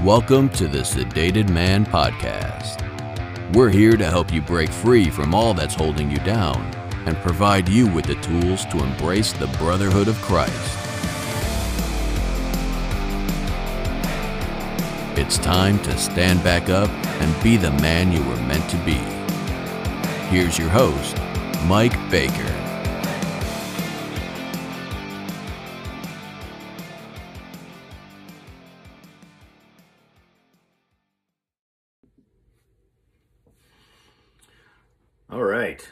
Welcome to the Sedated Man Podcast. We're here to help you break free from all that's holding you down and provide you with the tools to embrace the brotherhood of Christ. It's time to stand back up and be the man you were meant to be. Here's your host, Mike Baker. All right.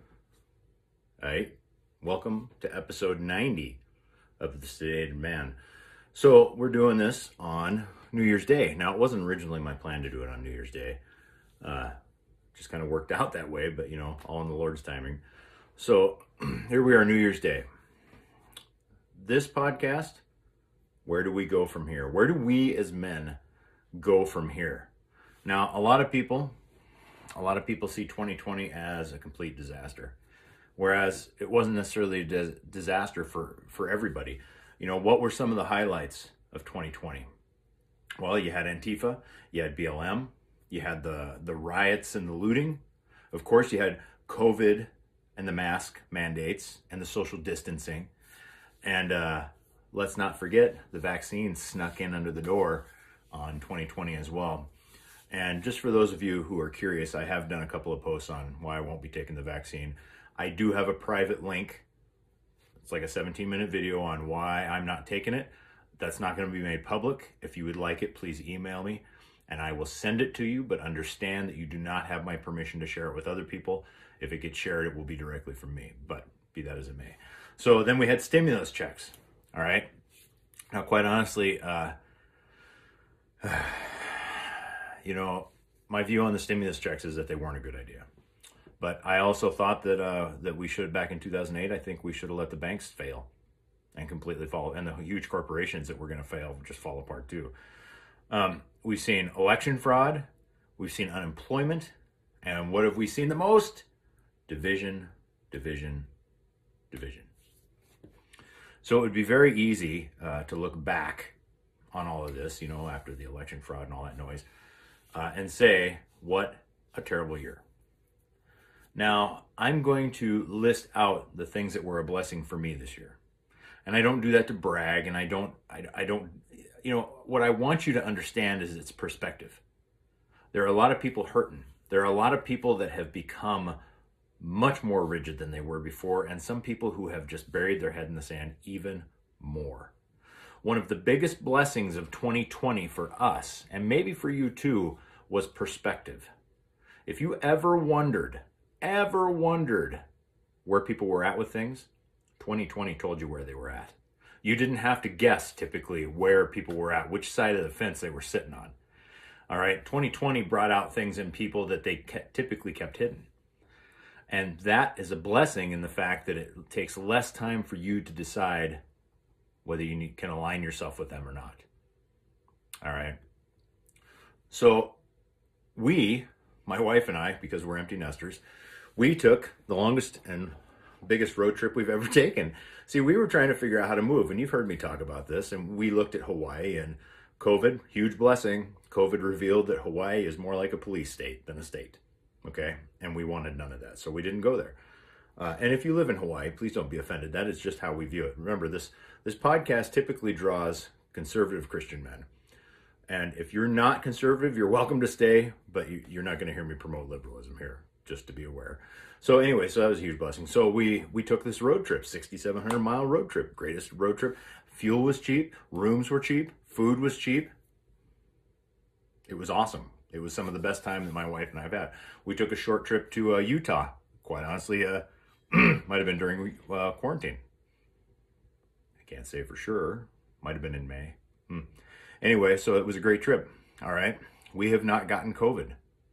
Welcome to episode 90 of The Sedated Man. So we're doing this on New Year's Day. Now, it wasn't originally my plan to do it on New Year's Day. Just kind of worked out that way, but all in the Lord's timing. So here we are, New Year's Day. This podcast, where do we go from here? Where do we as men go from here? Now, a lot of people see 2020 as a complete disaster, whereas it wasn't necessarily a disaster for everybody. What were some of the highlights of 2020? Well, you had Antifa, you had BLM, you had the riots and the looting. Of course, you had COVID and the mask mandates and the social distancing. And let's not forget, the vaccine snuck in under the door on 2020 as well. And just for those of you who are curious, I have done a couple of posts on why I won't be taking the vaccine. I do have a private link. It's like a 17-minute video on why I'm not taking it. That's not going to be made public. If you would like it, please email me and I will send it to you, but understand that you do not have my permission to share it with other people. If it gets shared, it will be directly from me, but be that as it may. So then we had stimulus checks. All right. Now, quite honestly, my view on the stimulus checks is that they weren't a good idea. But I also thought that we should, back in 2008, I think we should have let the banks fail and completely fall, and the huge corporations that were going to fail just fall apart too. We've seen election fraud, we've seen unemployment, and what have we seen the most? Division, division, division. So it would be very easy to look back on all of this, after the election fraud and all that noise, and say, what a terrible year. Now, I'm going to list out the things that were a blessing for me this year. And I don't do that to brag, and I don't, what I want you to understand is its perspective. There are a lot of people hurting. There are a lot of people that have become much more rigid than they were before, and some people who have just buried their head in the sand even more. One of the biggest blessings of 2020 for us, and maybe for you too, was perspective. If you ever wondered where people were at with things, 2020 told you where they were at. You didn't have to guess typically where people were at, which side of the fence they were sitting on. All right, 2020 brought out things in people that they typically kept hidden. And that is a blessing in the fact that it takes less time for you to decide whether you can align yourself with them or not. All right. So my wife and I, because we're empty nesters, we took the longest and biggest road trip we've ever taken. See, we were trying to figure out how to move, and you've heard me talk about this, and we looked at Hawaii, and COVID, huge blessing. COVID revealed that Hawaii is more like a police state than a state, okay? And we wanted none of that, so we didn't go there. And if you live in Hawaii, please don't be offended. That is just how we view it. Remember, this podcast typically draws conservative Christian men. And if you're not conservative, you're welcome to stay, but you're not going to hear me promote liberalism here, just to be aware. So anyway, so that was a huge blessing. So we took this road trip, 6,700-mile road trip, greatest road trip. Fuel was cheap, rooms were cheap, food was cheap. It was awesome. It was some of the best time that my wife and I have had. We took a short trip to Utah. Quite honestly, might have been during quarantine. I can't say for sure. Might have been in May. Anyway, so it was a great trip. All right. We have not gotten COVID.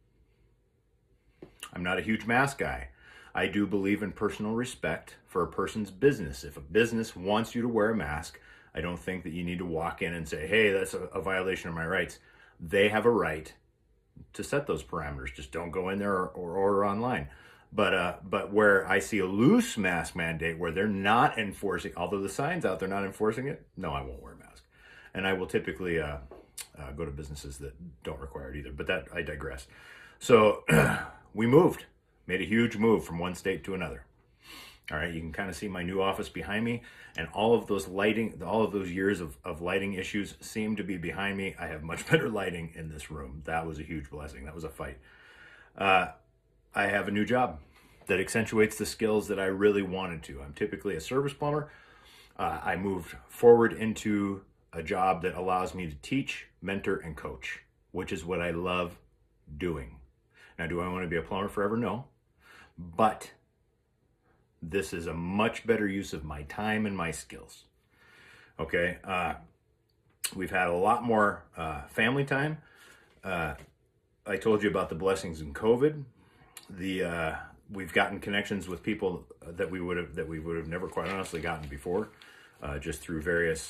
I'm not a huge mask guy. I do believe in personal respect for a person's business. If a business wants you to wear a mask, I don't think that you need to walk in and say, hey, that's a violation of my rights. They have a right to set those parameters. Just don't go in there or order online. But where I see a loose mask mandate where they're not enforcing, although the sign's out, they're not enforcing it, no, I won't wear a mask. And I will typically go to businesses that don't require it either. But that, I digress. So we moved, made a huge move from one state to another. All right, you can kind of see my new office behind me, and all of those years of lighting issues seem to be behind me. I have much better lighting in this room. That was a huge blessing. That was a fight. I have a new job that accentuates the skills that I really wanted to. I'm typically a service plumber. I moved forward into a job that allows me to teach, mentor, and coach, which is what I love doing. Now, do I want to be a plumber forever? No. But this is a much better use of my time and my skills. Okay. We've had a lot more family time. I told you about the blessings in COVID. We've gotten connections with people that we would have never quite honestly gotten before, just through various.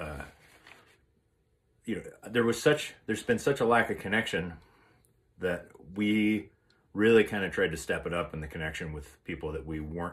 There's been such a lack of connection that we really kind of tried to step it up in the connection with people that we weren't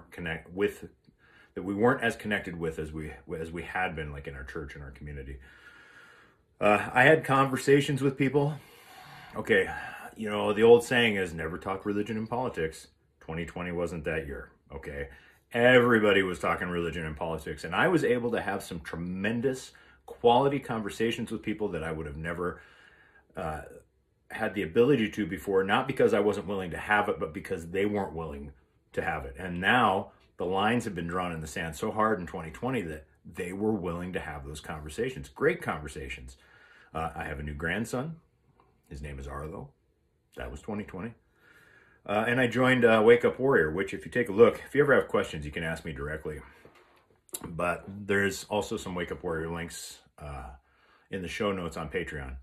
as connected with as we had been, like in our church and our community. I had conversations with people. Okay, the old saying is never talk religion and politics. 2020 wasn't that year. Okay, everybody was talking religion and politics, and I was able to have some tremendous quality conversations with people that I would have never had the ability to before, not because I wasn't willing to have it, but because they weren't willing to have it. And now the lines have been drawn in the sand so hard in 2020 that they were willing to have those conversations. Great conversations. I have a new grandson. His name is Arlo. That was 2020. And I joined Wake Up Warrior, which if you take a look, if you ever have questions, you can ask me directly. But there's also some Wake Up Warrior links in the show notes on Patreon.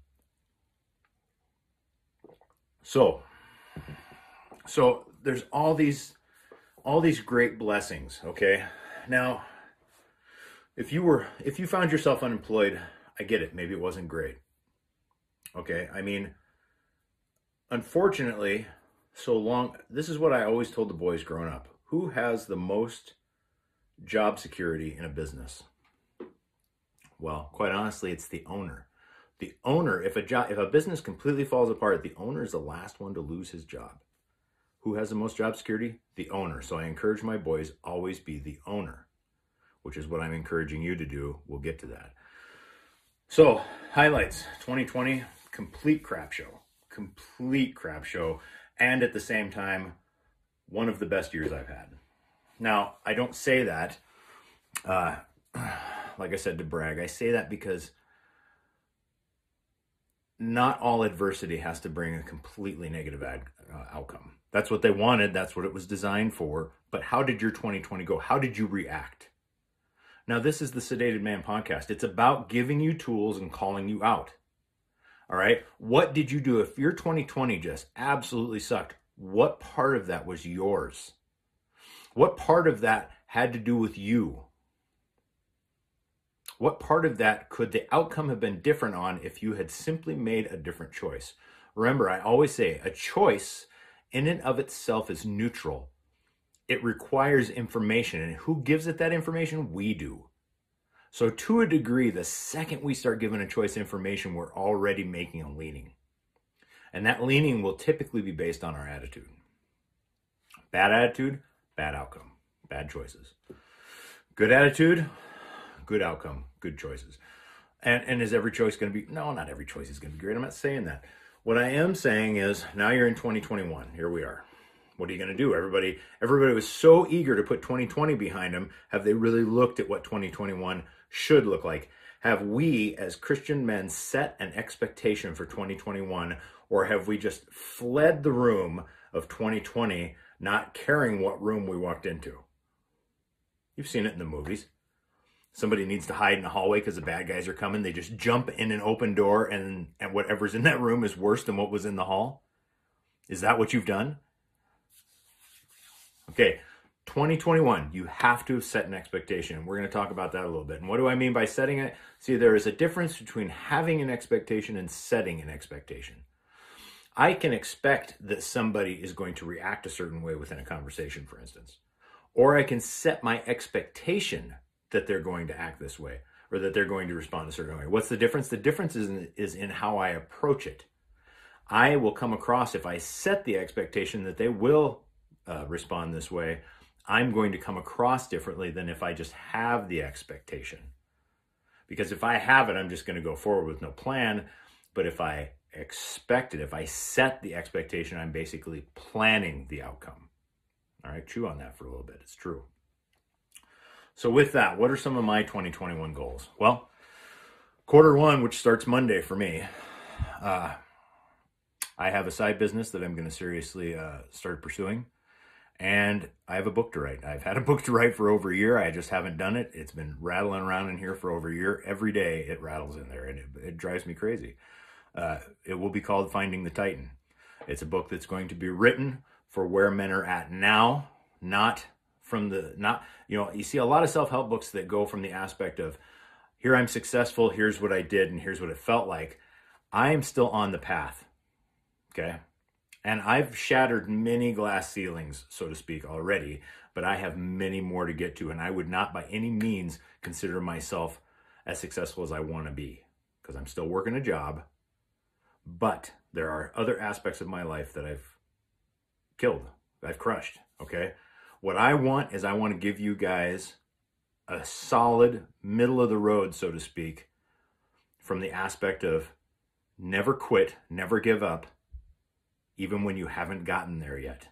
So there's all these great blessings, okay? Now, if you found yourself unemployed, I get it. Maybe it wasn't great. Okay? I mean, unfortunately, this is what I always told the boys growing up. Who has the most job security in a business? Well, quite honestly, it's the owner. The owner, if a business completely falls apart, the owner is the last one to lose his job. Who has the most job security? The owner. So I encourage my boys, always be the owner, which is what I'm encouraging you to do. We'll get to that. So, highlights, 2020, complete crap show. And at the same time, one of the best years I've had. Now, I don't say that, like I said, to brag. I say that because not all adversity has to bring a completely negative outcome. That's what they wanted. That's what it was designed for. But how did your 2020 go? How did you react? Now, this is the Sedated Man podcast. It's about giving you tools and calling you out. All right? What did you do? If your 2020 just absolutely sucked, what part of that was yours? What part of that had to do with you? What part of that could the outcome have been different on if you had simply made a different choice? Remember, I always say a choice in and of itself is neutral. It requires information, and who gives it that information? We do. So to a degree, the second we start giving a choice information, we're already making a leaning. And that leaning will typically be based on our attitude. Bad attitude, bad outcome, bad choices. Good attitude, good outcome, good choices. And is every choice going to be? No, not every choice is going to be great. I'm not saying that. What I am saying is now you're in 2021. Here we are. What are you going to do? Everybody was so eager to put 2020 behind them. Have they really looked at what 2021 should look like? Have we as Christian men set an expectation for 2021, or have we just fled the room of 2020, not caring what room we walked into? You've seen it in the movies. Somebody needs to hide in the hallway because the bad guys are coming. They just jump in an open door and whatever's in that room is worse than what was in the hall. Is that what you've done? Okay, 2021, you have to set an expectation. We're going to talk about that a little bit. And what do I mean by setting it? See, there is a difference between having an expectation and setting an expectation. I can expect that somebody is going to react a certain way within a conversation, for instance. Or I can set my expectation that they're going to act this way. or that they're going to respond a certain way. What's the difference? The difference is in how I approach it. I will come across, if I set the expectation that they will respond this way, I'm going to come across differently than if I just have the expectation. Because if I have it, I'm just going to go forward with no plan. But if I expect it, if I set the expectation, I'm basically planning the outcome. All right, chew on that for a little bit. It's true. So with that, what are some of my 2021 goals? Well, quarter one, which starts Monday for me, I have a side business that I'm going to seriously start pursuing. And I have a book to write. I've had a book to write for over a year. I just haven't done it. It's been rattling around in here for over a year. Every day it rattles in there, and it drives me crazy. It will be called Finding the Titan. It's a book that's going to be written for where men are at now, you see a lot of self-help books that go from the aspect of, here I'm successful, here's what I did, and here's what it felt like. I am still on the path, okay? And I've shattered many glass ceilings, so to speak, already, but I have many more to get to, and I would not by any means consider myself as successful as I want to be, because I'm still working a job, but there are other aspects of my life that I've killed, I've crushed, okay? What I want is I want to give you guys a solid middle of the road, so to speak, from the aspect of never quit, never give up, even when you haven't gotten there yet.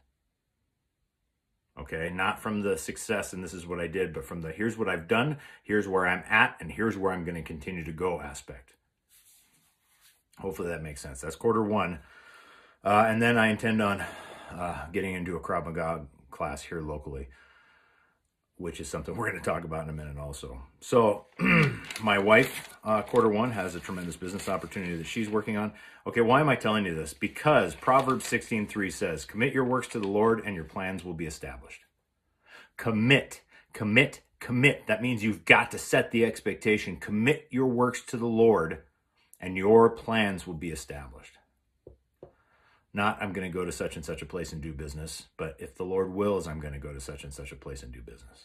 Okay, not from the success and this is what I did, but from the here's what I've done, here's where I'm at, and here's where I'm going to continue to go aspect. Hopefully that makes sense. That's quarter one. And then I intend on getting into a Krav Maga class here locally, which is something we're going to talk about in a minute also. So my wife, quarter one, has a tremendous business opportunity that she's working on. Okay, why am I telling you this? Because Proverbs 16:3 says, commit your works to the Lord and your plans will be established. Commit, commit, commit. That means you've got to set the expectation. Commit your works to the Lord and your plans will be established. Not, I'm going to go to such and such a place and do business, but if the Lord wills, I'm going to go to such and such a place and do business.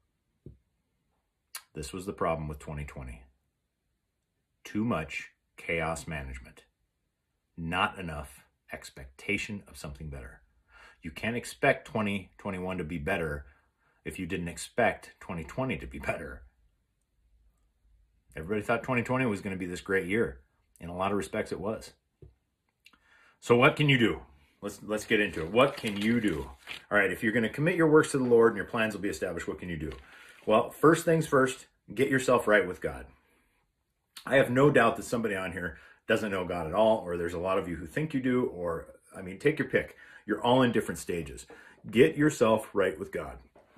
This was the problem with 2020. Too much chaos management. Not enough expectation of something better. You can't expect 2021 to be better if you didn't expect 2020 to be better. Everybody thought 2020 was going to be this great year. In a lot of respects, it was. So what can you do? Let's get into it. What can you do? All right, if you're going to commit your works to the Lord and your plans will be established, what can you do? Well, first things first, get yourself right with God. I have no doubt that somebody on here doesn't know God at all, or there's a lot of you who think you do, or, take your pick. You're all in different stages. Get yourself right with God.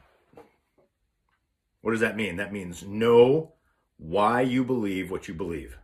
What does that mean? That means know why you believe what you believe.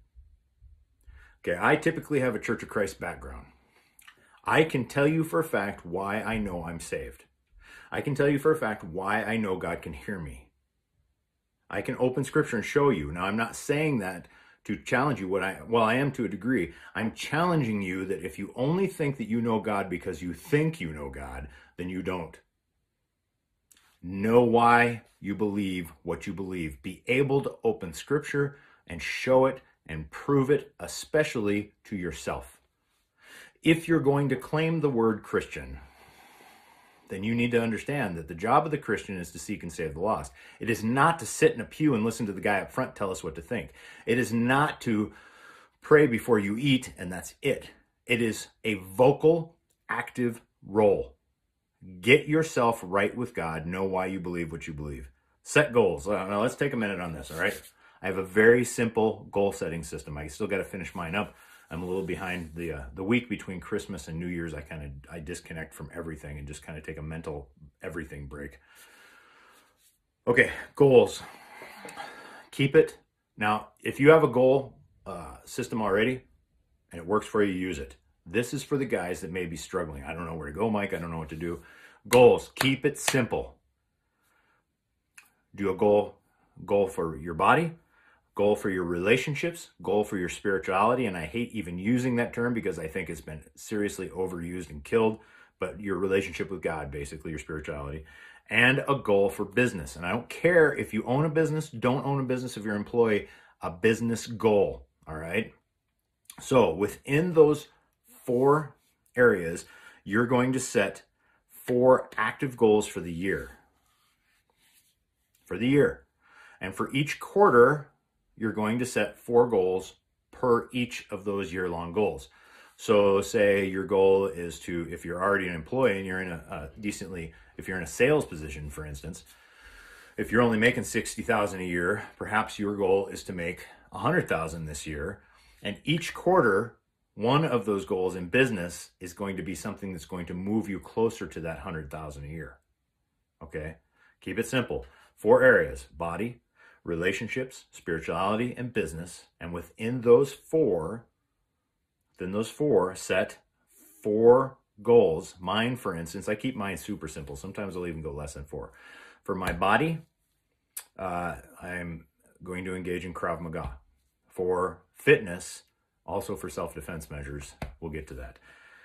Okay, I typically have a Church of Christ background. I can tell you for a fact why I know I'm saved. I can tell you for a fact why I know God can hear me. I can open Scripture and show you. Now, I'm not saying that to challenge you. I am to a degree. I'm challenging you that if you only think that you know God because you think you know God, then you don't. Know why you believe what you believe. Be able to open Scripture and show it and prove it, especially to yourself. If you're going to claim the word Christian, then you need to understand that the job of the Christian is to seek and save the lost. It is not to sit in a pew and listen to the guy up front tell us what to think. It is not to pray before you eat, and that's it. It is a vocal, active role. Get yourself right with God. Know why you believe what you believe. Set goals. Now let's take a minute on this, all right? I have a very simple goal setting system. I still got to finish mine up. I'm a little behind the week between Christmas and New Year's. I disconnect from everything and just kind of take a mental everything break. Okay, goals. Keep it. Now, if you have a goal system already and it works for you, use it. This is for the guys that may be struggling. I don't know where to go, Mike. I don't know what to do. Goals. Keep it simple. Do a goal for your body, goal for your relationships, goal for your spirituality. And I hate even using that term because I think it's been seriously overused and killed. but your relationship with God, basically your spirituality, and a goal for business. And I don't care if you own a business, don't own a business, if you're an employee, a business goal, all right? So within those 4 areas, you're going to set 4 active goals for the year. For the year. And for each quarter, you're going to set 4 goals per each of those year-long goals. So say your goal is to, if you're already an employee and you're in if you're in a sales position, for instance, if you're only making $60,000 a year, perhaps your goal is to make $100,000 this year. And each quarter, one of those goals in business is going to be something that's going to move you closer to that $100,000 a year. Okay? Keep it simple. 4 areas: body, relationships, spirituality, and business. And within those 4, set 4 goals. Mine, for instance, I keep mine super simple. Sometimes I'll even go less than 4. For my body, I'm going to engage in Krav Maga. For fitness, also for self-defense measures, we'll get to that.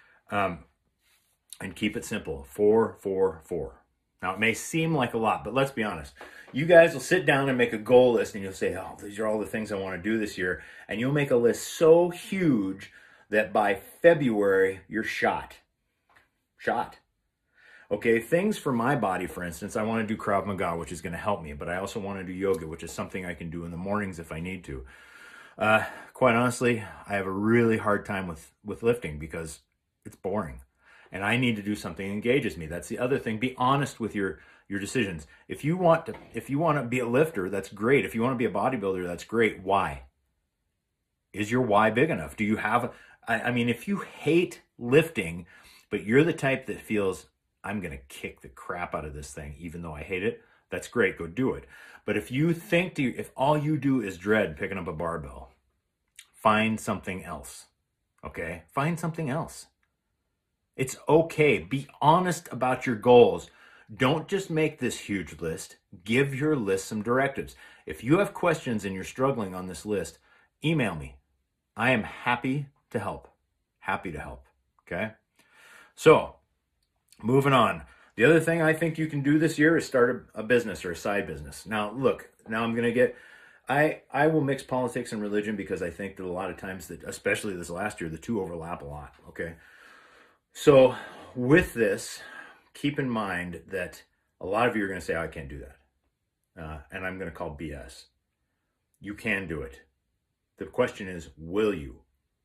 And keep it simple. 4, 4, 4. Now, it may seem like a lot, but let's be honest. You guys will sit down and make a goal list, and you'll say, oh, these are all the things I want to do this year. And you'll make a list so huge that by February, you're shot. Shot. Okay, things for my body, for instance, I want to do Krav Maga, which is going to help me, but I also want to do yoga, which is something I can do in the mornings if I need to. Quite honestly, I have a really hard time with lifting because it's boring. And I need to do something that engages me. That's the other thing. Be honest with your decisions. If you want to be a lifter, that's great. If you want to be a bodybuilder, that's great. Why? Is your why big enough? Do you have, if you hate lifting, but you're the type that feels, I'm going to kick the crap out of this thing, even though I hate it, that's great. Go do it. But if you think, if all you do is dread picking up a barbell, find something else. Okay? Find something else. It's okay. Be honest about your goals. Don't just make this huge list. Give your list some directives. If you have questions and you're struggling on this list, email me. I am happy to help. Happy to help. Okay? So, moving on. The other thing I think you can do this year is start a business or a side business. Now, look, now I'm going to get... I will mix politics and religion because I think that a lot of times, that, especially this last year, the two overlap a lot. Okay? So with this, keep in mind that a lot of you are going to say, oh, I can't do that. And I'm going to call BS. You can do it. The question is, will you?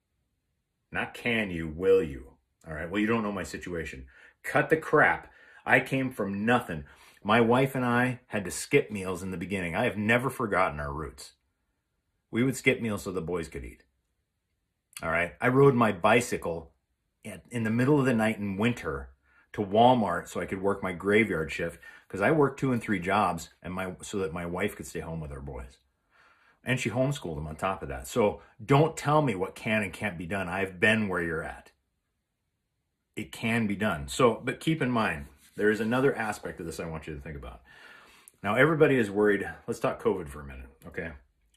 Not can you, will you? All right, well, you don't know my situation. Cut the crap. I came from nothing. My wife and I had to skip meals in the beginning. I have never forgotten our roots. We would skip meals so the boys could eat. All right, I rode my bicycle in the middle of the night in winter to Walmart so I could work my graveyard shift because I worked 2 and 3 jobs so that my wife could stay home with our boys. And she homeschooled them on top of that. So don't tell me what can and can't be done. I've been where you're at. It can be done. So, but keep in mind, there is another aspect of this I want you to think about. Now, everybody is worried. Let's talk COVID for a minute, okay?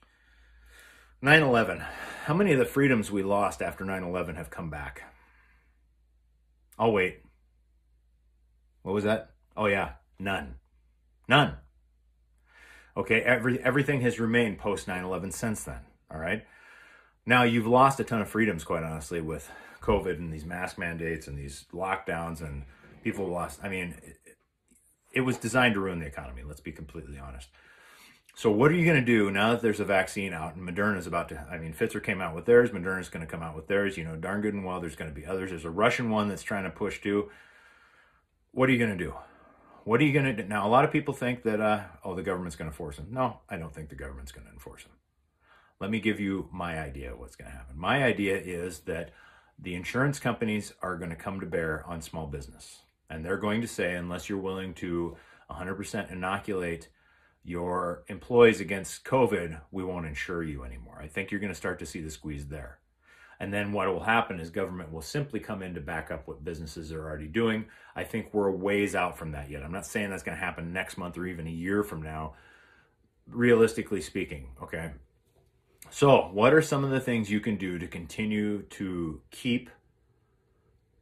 9/11. How many of the freedoms we lost after 9/11 have come back? Oh, wait. What was that? Oh, yeah. None. None. Okay, everything has remained post 9/11 since then, all right? Now, you've lost a ton of freedoms, quite honestly, with COVID and these mask mandates and these lockdowns, and people lost. It was designed to ruin the economy, let's be completely honest. So what are you going to do now that there's a vaccine out and Moderna's about to, Pfizer came out with theirs, Moderna's going to come out with theirs, you know darn good and well there's going to be others. There's a Russian one that's trying to push too. What are you going to do? What are you going to do? Now, a lot of people think that, the government's going to force them. No, I don't think the government's going to enforce them. Let me give you my idea of what's going to happen. My idea is that the insurance companies are going to come to bear on small business. And they're going to say, unless you're willing to 100% inoculate your employees against COVID, we won't insure you anymore. I think you're going to start to see the squeeze there. And then what will happen is government will simply come in to back up what businesses are already doing. I think we're a ways out from that yet. I'm not saying that's going to happen next month or even a year from now, realistically speaking, okay? So what are some of the things you can do to continue to keep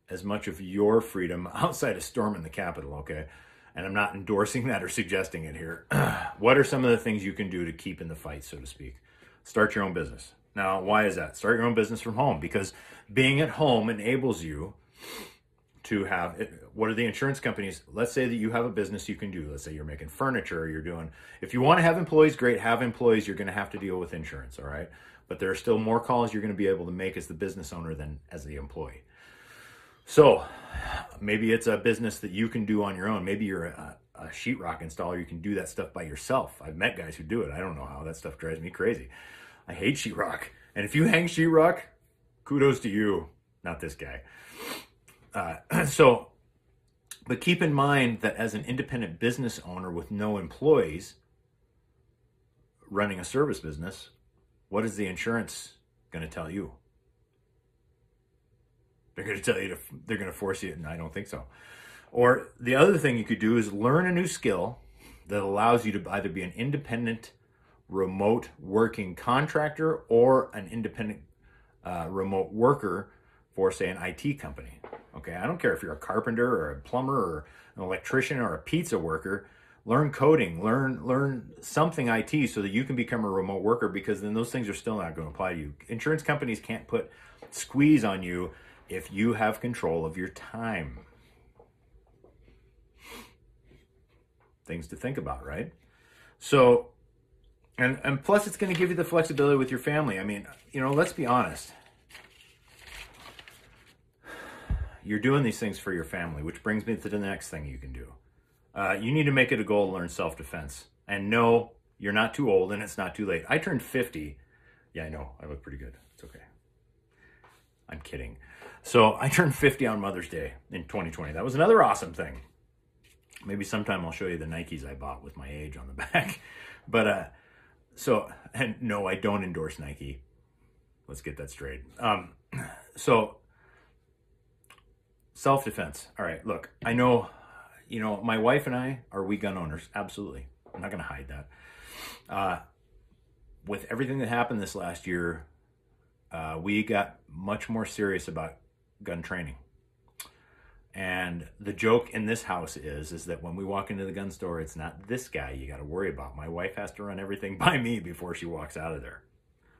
as much of your freedom outside of storming the Capitol, okay? And I'm not endorsing that or suggesting it here. What are some of the things you can do to keep in the fight, so to speak? Start your own business. Now, why is that? Start your own business from home, because being at home enables you to have it. What are the insurance companies? Let's say that you have a business you can do. Let's say you're making furniture, or you're doing, if you want to have employees, great, have employees. You're going to have to deal with insurance, all right? But there are still more calls you're going to be able to make as the business owner than as the employee. So maybe it's a business that you can do on your own. Maybe you're a sheetrock installer. You can do that stuff by yourself. I've met guys who do it. I don't know how. That stuff drives me crazy. I hate sheetrock. And if you hang sheetrock, kudos to you, not this guy. But keep in mind that as an independent business owner with no employees running a service business, what is the insurance going to tell you? They're going to tell you they're going to force you, and I don't think so. Or the other thing you could do is learn a new skill that allows you to either be an independent remote working contractor or an independent remote worker for, say, an IT company. Okay, I don't care if you're a carpenter or a plumber or an electrician or a pizza worker. Learn coding, learn something IT so that you can become a remote worker, because then those things are still not going to apply to you. Insurance companies can't put squeeze on you if you have control of your time. Things to think about, right? So, and plus it's going to give you the flexibility with your family. I mean, let's be honest. You're doing these things for your family, which brings me to the next thing you can do. You need to make it a goal to learn self-defense. And no, you're not too old and it's not too late. I turned 50. Yeah, I know. I look pretty good. It's okay. I'm kidding. So I turned 50 on Mother's Day in 2020. That was another awesome thing. Maybe sometime I'll show you the Nikes I bought with my age on the back. But and no, I don't endorse Nike. Let's get that straight. So self-defense. All right, look, I know, my wife and I, are we gun owners? Absolutely. I'm not going to hide that. With everything that happened this last year, we got much more serious about gun training. And the joke in this house is that when we walk into the gun store, it's not this guy you got to worry about. My wife has to run everything by me before she walks out of there,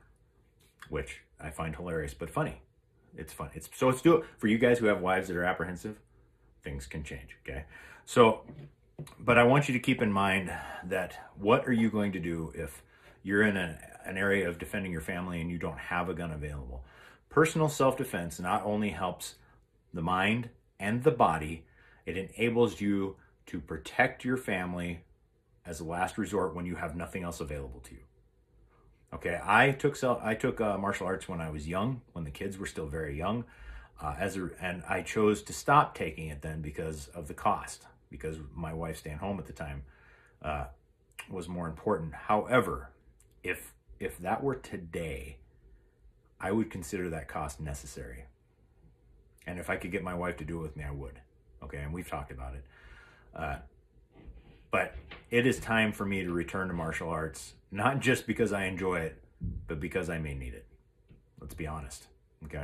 which I find hilarious, but funny. It's fun. Let's do it. For you guys who have wives that are apprehensive, things can change, okay? So, but I want you to keep in mind that what are you going to do if you're in an area of defending your family and you don't have a gun available? Personal self-defense not only helps the mind and the body, it enables you to protect your family as a last resort when you have nothing else available to you. Okay, I took martial arts when I was young, when the kids were still very young, and I chose to stop taking it then because of the cost, because my wife staying home at the time was more important. However, if that were today, I would consider that cost necessary. And if I could get my wife to do it with me, I would. Okay, and we've talked about it. But it is time for me to return to martial arts, not just because I enjoy it, but because I may need it. Let's be honest, okay?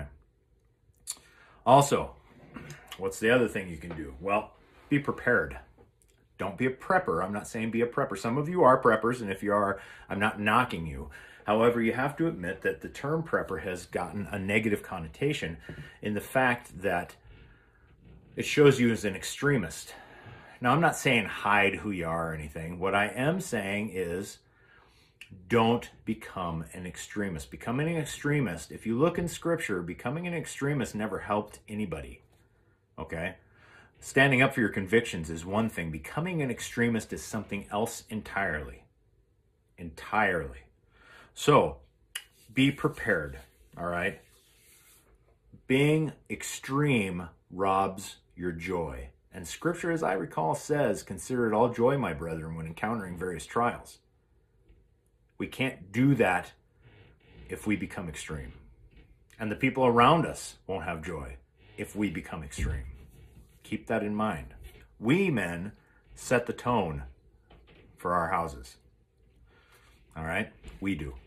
Also, what's the other thing you can do? Well, be prepared. Don't be a prepper. I'm not saying be a prepper. Some of you are preppers, and if you are, I'm not knocking you. However, you have to admit that the term prepper has gotten a negative connotation in the fact that it shows you as an extremist. Now, I'm not saying hide who you are or anything. What I am saying is don't become an extremist. Becoming an extremist, if you look in Scripture, becoming an extremist never helped anybody, okay? Standing up for your convictions is one thing. Becoming an extremist is something else entirely. Entirely. So, be prepared, all right? Being extreme robs your joy. And Scripture, as I recall, says, consider it all joy, my brethren, when encountering various trials. We can't do that if we become extreme. And the people around us won't have joy if we become extreme. Keep that in mind. We men set the tone for our houses. All right? We do.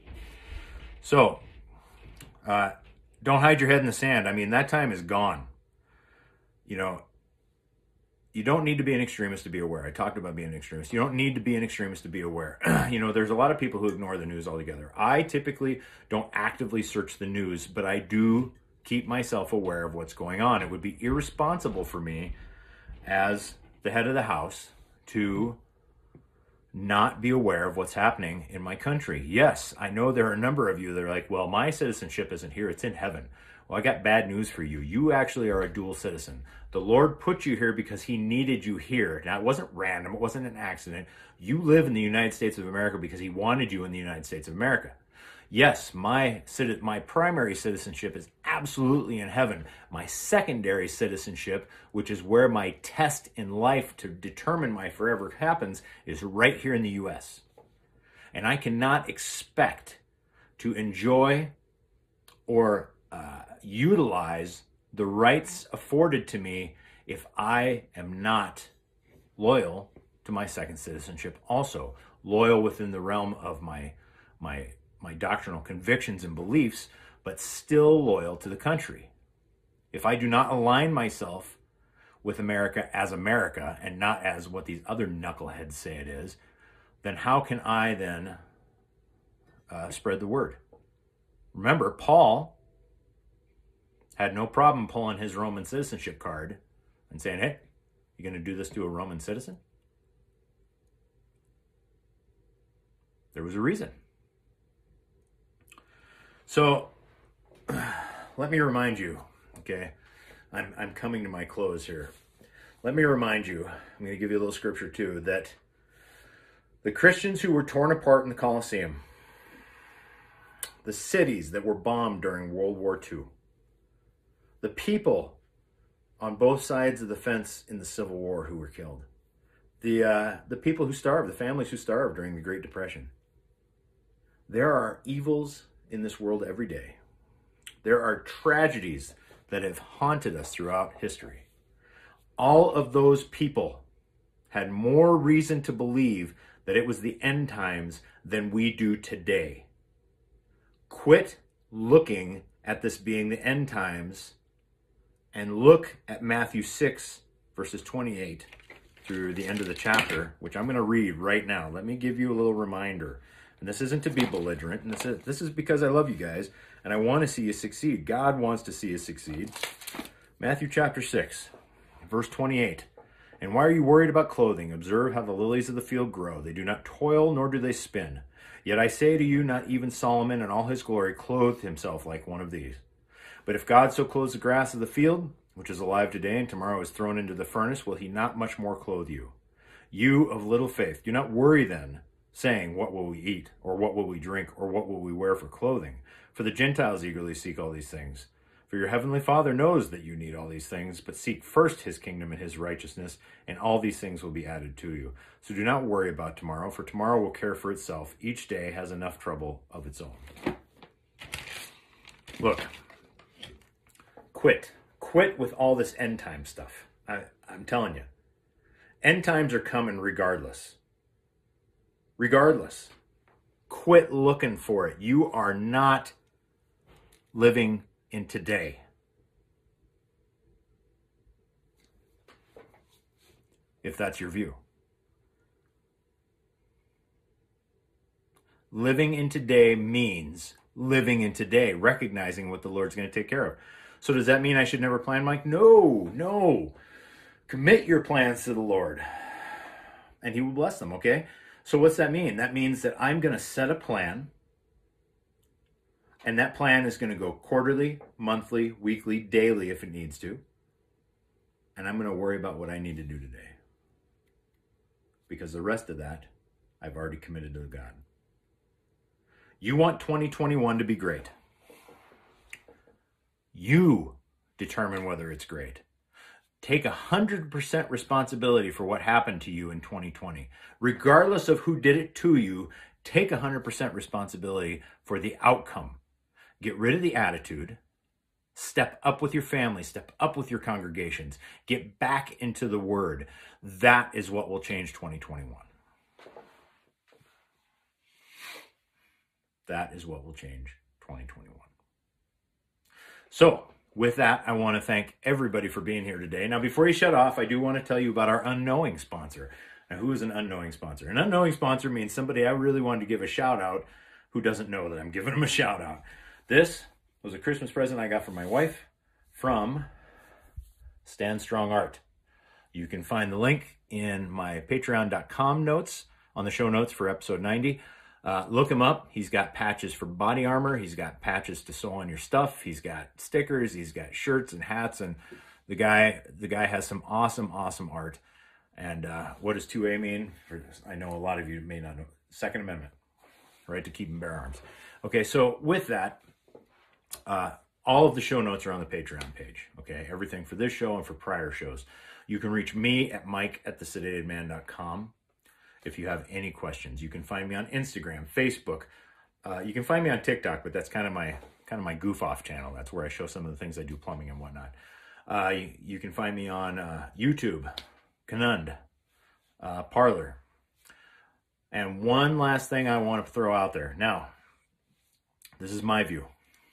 So, don't hide your head in the sand. I mean, that time is gone. you don't need to be an extremist to be aware. I talked about being an extremist. You don't need to be an extremist to be aware. There's a lot of people who ignore the news altogether. I typically don't actively search the news, but I do keep myself aware of what's going on. It would be irresponsible for me as the head of the house to not be aware of what's happening in my country. Yes, I know there are a number of you that are like, well, my citizenship isn't here, it's in heaven. Well, I got bad news for you. You actually are a dual citizen. The Lord put you here because he needed you here. Now, it wasn't random. It wasn't an accident. You live in the United States of America because he wanted you in the United States of America. Yes, my primary citizenship is absolutely in heaven. My secondary citizenship, which is where my test in life to determine my forever happens, is right here in the U.S. And I cannot expect to enjoy or utilize the rights afforded to me if I am not loyal to my second citizenship, also loyal within the realm of my doctrinal convictions and beliefs, but still loyal to the country. If I do not align myself with America and not as what these other knuckleheads say it is, then how can I then spread the word? Remember, Paul had no problem pulling his Roman citizenship card and saying, hey, you going to do this to a Roman citizen? There was a reason. So let me remind you, okay, I'm coming to my close here. Let me remind you, I'm going to give you a little scripture too, that the Christians who were torn apart in the Colosseum, the cities that were bombed during World War II, the people on both sides of the fence in the Civil War who were killed, the people who starved, the families who starved during the Great Depression. There are evils in this world every day. There are tragedies that have haunted us throughout history. All of those people had more reason to believe that it was the end times than we do today. Quit looking at this being the end times and look at Matthew 6, verses 28 through the end of the chapter, which I'm going to read right now. Let me give you a little reminder. And this isn't to be belligerent. And this is because I love you guys and I want to see you succeed. God wants to see you succeed. Matthew chapter 6, verse 28. And why are you worried about clothing? Observe how the lilies of the field grow. They do not toil, nor do they spin. Yet I say to you, not even Solomon in all his glory clothed himself like one of these. But if God so clothes the grass of the field, which is alive today and tomorrow is thrown into the furnace, will he not much more clothe you? You of little faith, do not worry then, saying, what will we eat, or what will we drink, or what will we wear for clothing? For the Gentiles eagerly seek all these things. For your heavenly Father knows that you need all these things, but seek first his kingdom and his righteousness, and all these things will be added to you. So do not worry about tomorrow, for tomorrow will care for itself. Each day has enough trouble of its own. Look, quit with all this end time stuff. I'm telling you, end times are coming regardless. Regardless, quit looking for it. You are not living in today. If that's your view. Living in today means living in today, recognizing what the Lord's going to take care of. So does that mean I should never plan, Mike? No. Commit your plans to the Lord, and he will bless them, okay? So what's that mean? That means that I'm going to set a plan, and that plan is going to go quarterly, monthly, weekly, daily if it needs to, and I'm going to worry about what I need to do today. Because the rest of that, I've already committed to God. You want 2021 to be great. You determine whether it's great. Take 100% responsibility for what happened to you in 2020. Regardless of who did it to you, take 100% responsibility for the outcome. Get rid of the attitude. Step up with your family. Step up with your congregations. Get back into the Word. That is what will change 2021. That is what will change 2021. So, with that, I want to thank everybody for being here today. Now, before you shut off, I do want to tell you about our unknowing sponsor. Now, who is an unknowing sponsor? An unknowing sponsor means somebody I really wanted to give a shout out who doesn't know that I'm giving them a shout out. This was a Christmas present I got from my wife from Stand Strong Art. You can find the link in my patreon.com notes on the show notes for episode 90. Look him up. He's got patches for body armor. He's got patches to sew on your stuff. He's got stickers. He's got shirts and hats. And the guy has some awesome art. And what does 2A mean? I know a lot of you may not know. Second Amendment, right to keep and bear arms. Okay, so with that, all of the show notes are on the Patreon page. Okay, everything for this show and for prior shows. You can reach me at mike@thesedatedman.com. if you have any questions. You can find me on Instagram, Facebook. You can find me on TikTok, but that's kind of my goof off channel. That's where I show some of the things I do, plumbing and whatnot. You can find me on YouTube, Canund, Parler. And one last thing I want to throw out there. Now, this is my view.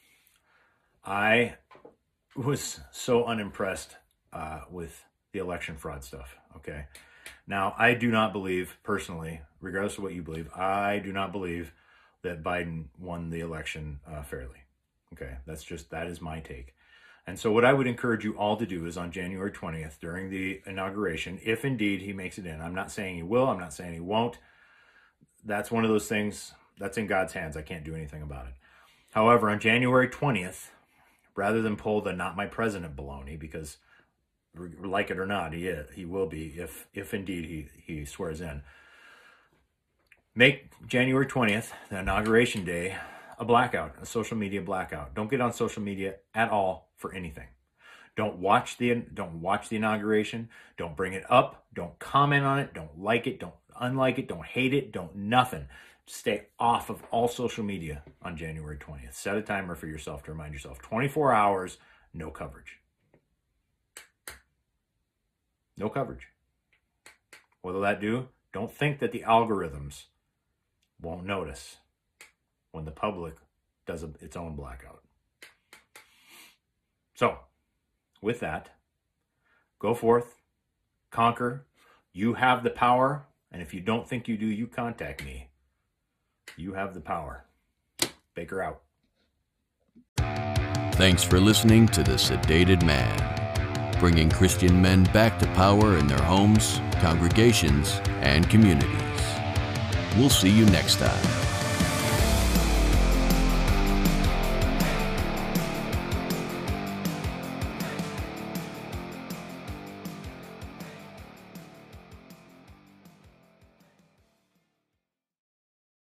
I was so unimpressed with the election fraud stuff, okay? Now, I do not believe, personally, regardless of what you believe, I do not believe that Biden won the election fairly. Okay, that is my take. And so what I would encourage you all to do is on January 20th, during the inauguration, if indeed he makes it in. I'm not saying he will, I'm not saying he won't. That's one of those things that's in God's hands. I can't do anything about it. However, on January 20th, rather than pull the not my president baloney, because like it or not, he will be if indeed he swears in. Make January 20th, the inauguration day, a blackout, a social media blackout. Don't get on social media at all for anything. Don't watch the inauguration. Don't bring it up. Don't comment on it. Don't like it. Don't unlike it. Don't hate it. Don't nothing. Stay off of all social media on January 20th. Set a timer for yourself to remind yourself. 24 hours, no coverage. No coverage. What will that do? Don't think that the algorithms won't notice when the public does its own blackout. So, with that, go forth, conquer. You have the power, and if you don't think you do, you contact me. You have the power. Baker out. Thanks for listening to The Sedated Man, bringing Christian men back to power in their homes, congregations, and communities. We'll see you next time.